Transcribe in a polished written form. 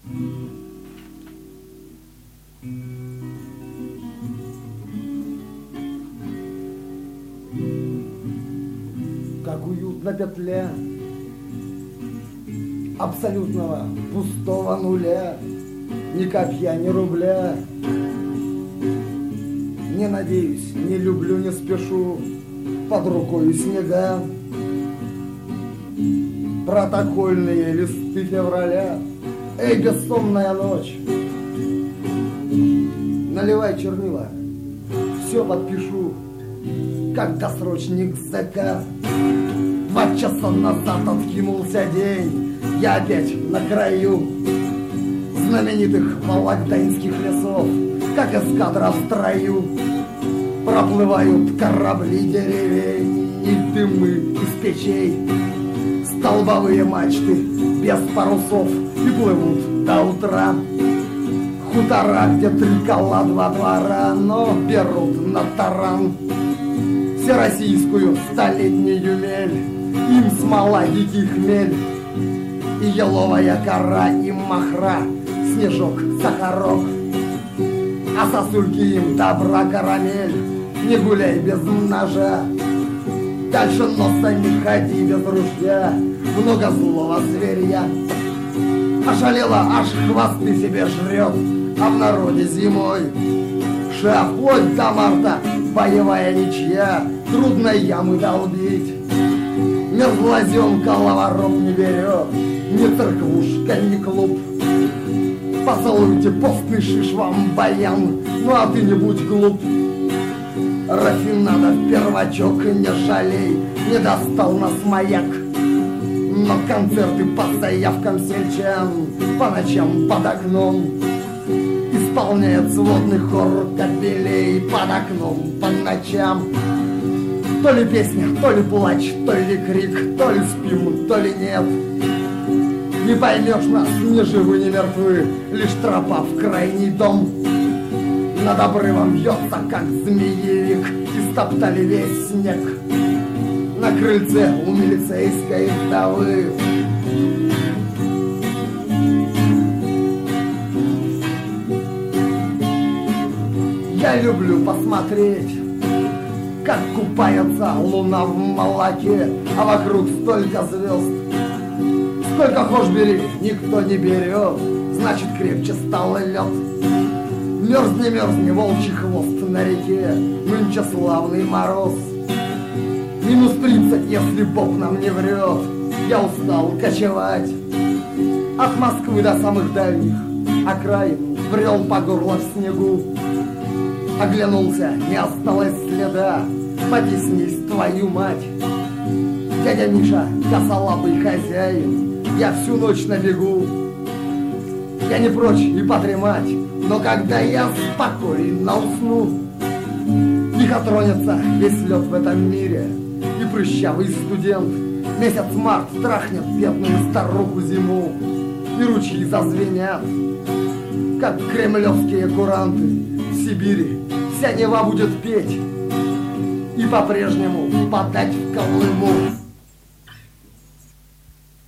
Как уют на петле абсолютного пустого нуля, ни копья, ни рубля. Не надеюсь, не люблю, не спешу, под рукой снега. Протокольные листы февраля. Эй, бессонная ночь, наливай чернила, все подпишу, как досрочник ЗК. 2 часа назад откинулся день, я опять на краю знаменитых вологдинских лесов, как эскадра в строю. Проплывают корабли деревень и дымы из печей, столбовые мачты без парусов и плывут до утра. Хутора, где 3 кола, 2 двора, но берут на таран всероссийскую столетнюю мель. Им смола, дикий хмель и еловая кора, им махра, снежок, сахарок. А сосульки им добра карамель. Не гуляй без ножа, дальше носа не ходи без ружья. Много злого зверья ошалела, аж хвосты себе жрет. А в народе зимой ша вплоть до марта боевая ничья. Трудно ямы долбить, мерзлозем коловорот не берет. Ни церквушка, ни клуб. Поцелуйте постный шиш вам баян, ну а ты не будь глуп. Рафинадов первачок, не жалей, не достал нас маяк. Но концерты по заявкам сельчан по ночам под окном исполняет сводный хор кобелей под окном по ночам. То ли песня, то ли плач, то ли крик, то ли спим, то ли нет. Не поймешь нас, ни живы, ни мертвы, лишь тропа в крайний дом. Над обрывом вьется, как змеевик, и стоптали весь снег на крыльце у милицейской вдовы. Я люблю посмотреть, как купается луна в молоке, а вокруг столько звезд. Сколько хошь бери, никто не берет, значит крепче стал лед. Мерзни, мерзни, волчий хвост на реке, нынче славный мороз. Минус 30, если Бог нам не врет. Я устал кочевать от Москвы до самых дальних окраин, брел по горло в снегу. Оглянулся, не осталось следа, потеснись, твою мать. Дядя Миша, косолапый хозяин, я всю ночь на бегу. Я не прочь и подремать, но когда я спокойно усну, тихо тронется весь лед в этом мире, и прыщавый студент месяц март трахнет бедную старуху зиму, и ручьи зазвенят, как кремлевские куранты. В Сибири вся Нева будет петь и по-прежнему подать в Колыму.